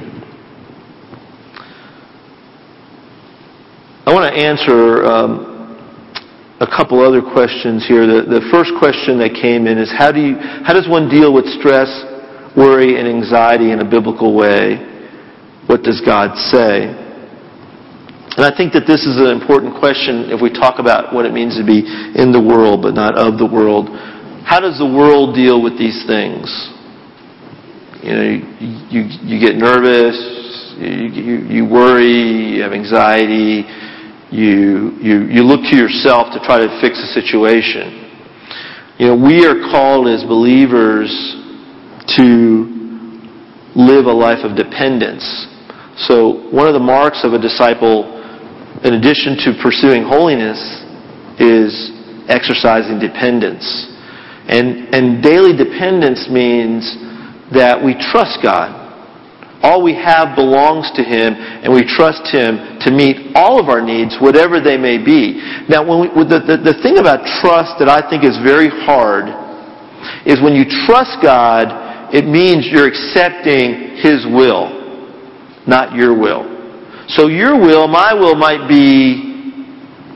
I want to answer um, a couple other questions here. The, the first question that came in is how do you how does one deal with stress, worry, and anxiety in a biblical way? What does God say? And I think that this is an important question if we talk about what it means to be in the world but not of the world. How does the world deal with these things? You know, you you, you get nervous, you, you you worry, you have anxiety, you you you look to yourself to try to fix a situation. You know, we are called as believers to live a life of dependence. So one of the marks of a disciple, in addition to pursuing holiness, is exercising dependence. And, and daily dependence means that we trust God. All we have belongs to Him, and we trust Him to meet all of our needs, whatever they may be. Now, when we, the, the, the thing about trust that I think is very hard is when you trust God, it means you're accepting His will, not your will. So your will, my will might be,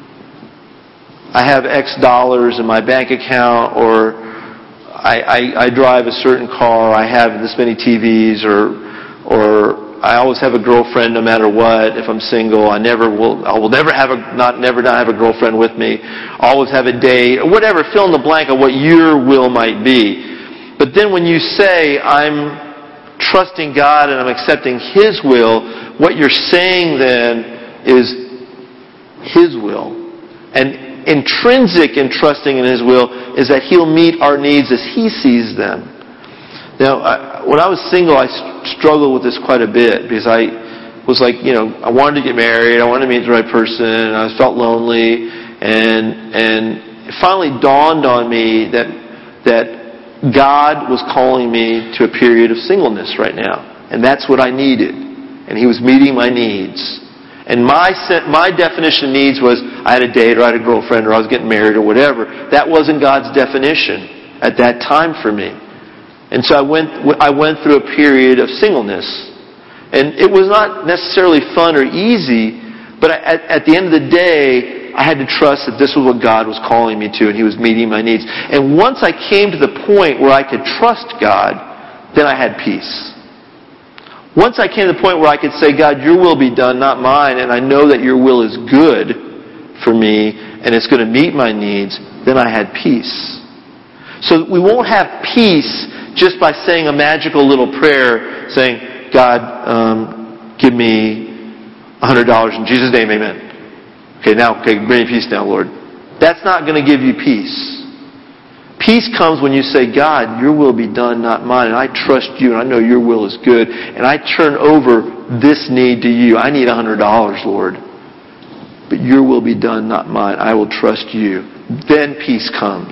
I have X dollars in my bank account, or I, I, I drive a certain car, I have this many T Vs, or or I always have a girlfriend no matter what. If I'm single, I never will. I will never have a not never not have a girlfriend with me. Always have a date, or whatever. Fill in the blank of what your will might be. But then when you say I'm trusting God and I'm accepting His will, what you're saying then is His will. And intrinsic in trusting in His will is that He'll meet our needs as He sees them. Now, I, when I was single, I struggled with this quite a bit because I was like, you know, I wanted to get married, I wanted to meet the right person, and I felt lonely, and and it finally dawned on me that that God was calling me to a period of singleness right now. And that's what I needed. And He was meeting my needs. And my my definition of needs was I had a date or I had a girlfriend or I was getting married or whatever. That wasn't God's definition at that time for me. And so I went I went through a period of singleness. And it was not necessarily fun or easy, but at, at the end of the day, I had to trust that this was what God was calling me to, and He was meeting my needs. And once I came to the point where I could trust God, then I had peace. Once I came to the point where I could say, God, your will be done, not mine, and I know that your will is good for me, and it's going to meet my needs, then I had peace. So we won't have peace just by saying a magical little prayer, saying, God, um, give me one hundred dollars in Jesus' name, amen. Okay, now, okay, bring me peace now, Lord. That's not going to give you peace. Peace comes when you say, God, your will be done, not mine, and I trust you, and I know your will is good, and I turn over this need to you. I need one hundred dollars, Lord. but your will be done, not mine. I will trust you. Then peace comes.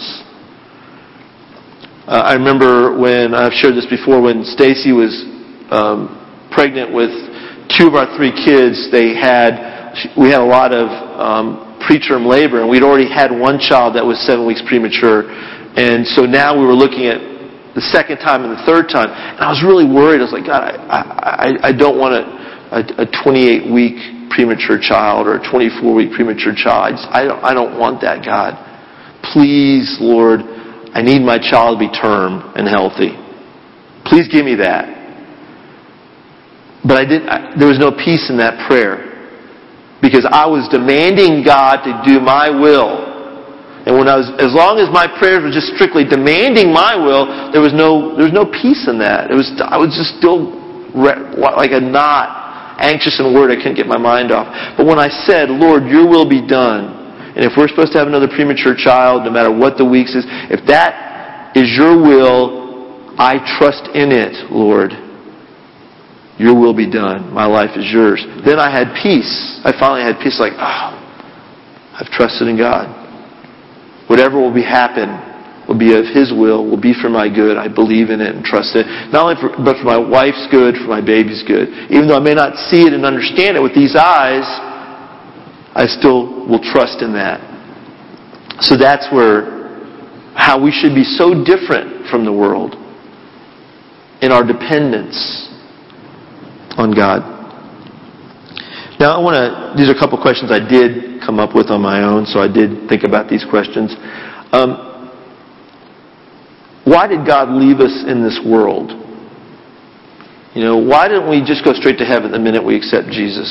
Uh, I remember when, I've shared this before, when Stacy was um, pregnant with two of our three kids, they had, we had a lot of um, preterm labor, and we'd already had one child that was seven weeks premature. And so now we were looking at the second time and the third time. And I was really worried. I was like, God, I, I, I don't want a, a twenty-eight week premature child or a twenty-four week premature child. I, just, I, don't, I don't want that, God. Please, Lord, I need my child to be term and healthy. Please give me that. But I didn't. I, there was no peace in that prayer because I was demanding God to do my will. And when I was, as long as my prayers were just strictly demanding my will, there was no, there was no peace in that. It was, I was just still like a knot, anxious and worried. I couldn't get my mind off. But when I said, Lord, your will be done, and if we're supposed to have another premature child, no matter what the weeks is, if that is your will, I trust in it, Lord. Your will be done. My life is yours. Then I had peace. I finally had peace, like, oh, I've trusted in God. Whatever will be happen will be of His will, will be for my good. I believe in it and trust it. Not only for, but for my wife's good, for my baby's good. Even though I may not see it and understand it with these eyes, I still will trust in that. So that's where, how we should be so different from the world in our dependence on God. Now I want to, these are a couple questions I did come up with on my own, so I did think about these questions. Um, why did God leave us in this world? You know, why didn't we just go straight to heaven the minute we accept Jesus?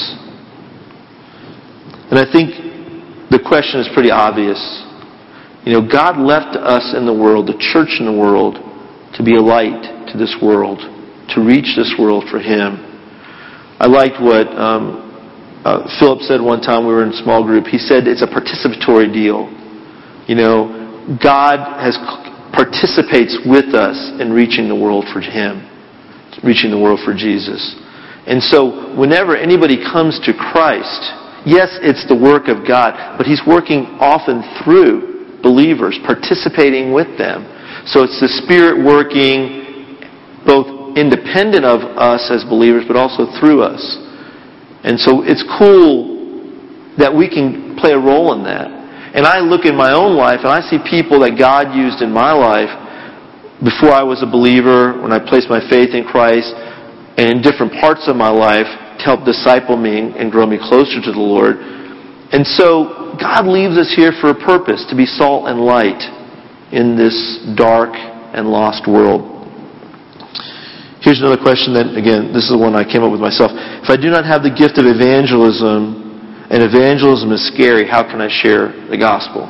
And I think the question is pretty obvious. You know, God left us in the world, the church in the world, to be a light to this world, to reach this world for Him. I liked what um, Uh, Philip said one time, we were in a small group, he said it's a participatory deal. You know, God has participates with us in reaching the world for Him, reaching the world for Jesus. And so whenever anybody comes to Christ, yes, it's the work of God, but He's working often through believers, participating with them. So it's the Spirit working both independent of us as believers, but also through us. And so it's cool that we can play a role in that. And I look in my own life and I see people that God used in my life before I was a believer, when I placed my faith in Christ, and in different parts of my life to help disciple me and grow me closer to the Lord. And so God leaves us here for a purpose, to be salt and light in this dark and lost world. Here's another question that, again, this is the one I came up with myself. If I do not have the gift of evangelism, and evangelism is scary, how can I share the gospel?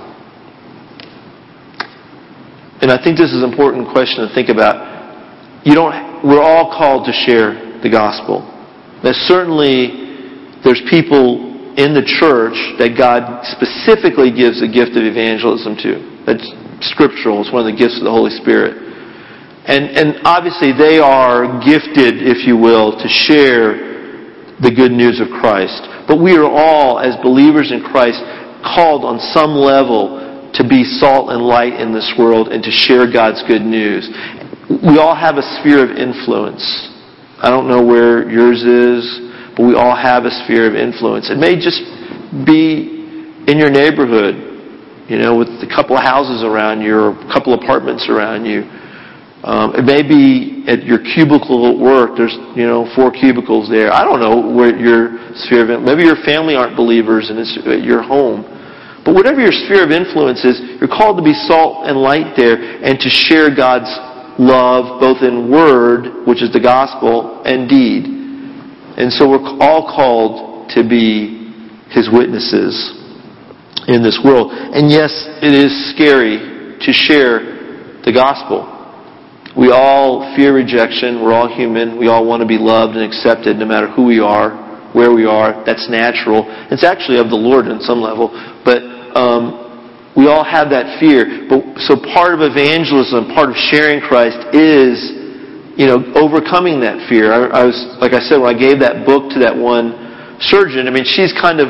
And I think this is an important question to think about. You don't, we're all called to share the gospel. Now certainly, there's people in the church that God specifically gives a gift of evangelism to. That's scriptural. It's one of the gifts of the Holy Spirit. And, and obviously they are gifted, if you will, to share the good news of Christ. But we are all, as believers in Christ, called on some level to be salt and light in this world and to share God's good news. We all have a sphere of influence. I don't know where yours is, but we all have a sphere of influence. It may just be in your neighborhood, you know, with a couple of houses around you or a couple of apartments around you. Um, it may be at your cubicle at work. There's, you know, four cubicles there. I don't know where your sphere of, maybe your family aren't believers and it's at your home. But whatever your sphere of influence is, you're called to be salt and light there and to share God's love both in word, which is the gospel, and deed. And so we're all called to be His witnesses in this world. And yes, it is scary to share the gospel. We all fear rejection. We're all human. We all want to be loved and accepted no matter who we are, where we are. That's natural. It's actually of the Lord on some level. But um, we all have that fear. But so part of evangelism, part of sharing Christ is, you know, overcoming that fear. I, I was, like I said, when I gave that book to that one surgeon, I mean, she's kind of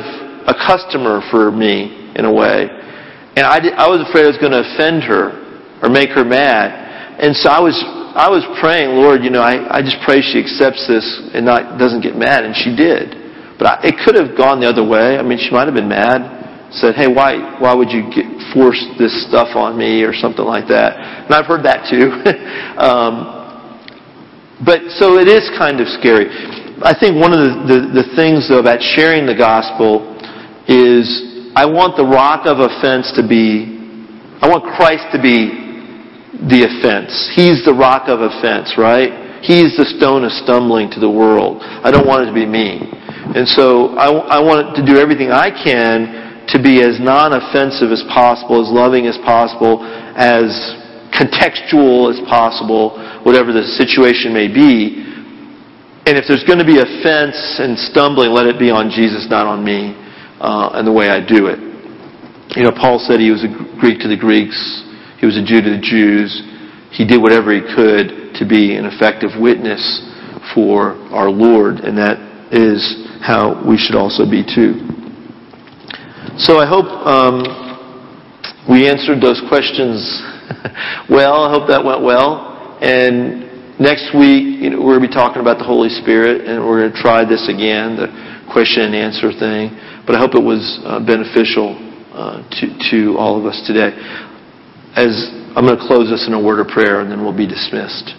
a customer for me in a way. And I, did, I was afraid I was going to offend her or make her mad. And so I was I was praying, Lord, you know, I, I just pray she accepts this and not doesn't get mad. And she did. But I, it could have gone the other way. I mean, she might have been mad. Said, hey, why why would you get, force this stuff on me or something like that? And I've heard that too. um, but so it is kind of scary. I think one of the, the, the things, though, about sharing the gospel is I want the rock of offense to be, I want Christ to be the offense. He's the rock of offense, right? He's the stone of stumbling to the world. I don't want it to be me. And so I, I want to do everything I can to be as non-offensive as possible, as loving as possible, as contextual as possible, whatever the situation may be. And if there's going to be offense and stumbling, let it be on Jesus, not on me, uh, and the way I do it. You know, Paul said he was a Greek to the Greeks. He was a Jew to the Jews. He did whatever he could to be an effective witness for our Lord, and that is how we should also be too. So I hope um, we answered those questions well. I hope that went well. And next week, you know, we're going to be talking about the Holy Spirit, and we're going to try this again, the question and answer thing. But I hope it was uh, beneficial uh, to, to all of us today. As I'm going to close this in a word of prayer, and then we'll be dismissed.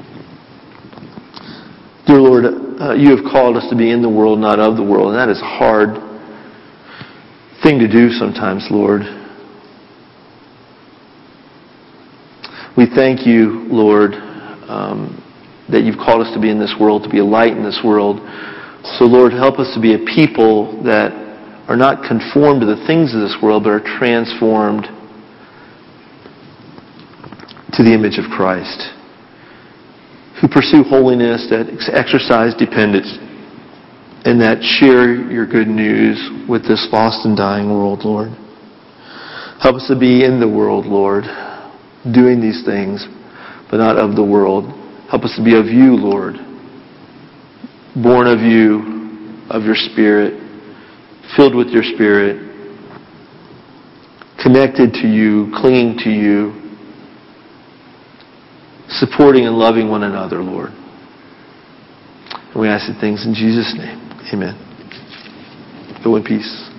Dear Lord, uh, you have called us to be in the world, not of the world, and that is a hard thing to do sometimes, Lord. We thank you, Lord, um, that you've called us to be in this world, to be a light in this world. So, Lord, help us to be a people that are not conformed to the things of this world, but are transformed to the image of Christ, who pursue holiness, that exercise dependence, and that share your good news with this lost and dying world, Lord. Help us to be in the world, Lord, doing these things, but not of the world. Help us to be of you, Lord, born of you, of your Spirit, filled with your Spirit, connected to you, clinging to you, supporting and loving one another, Lord. And we ask these things in Jesus' name. Amen. Go in peace.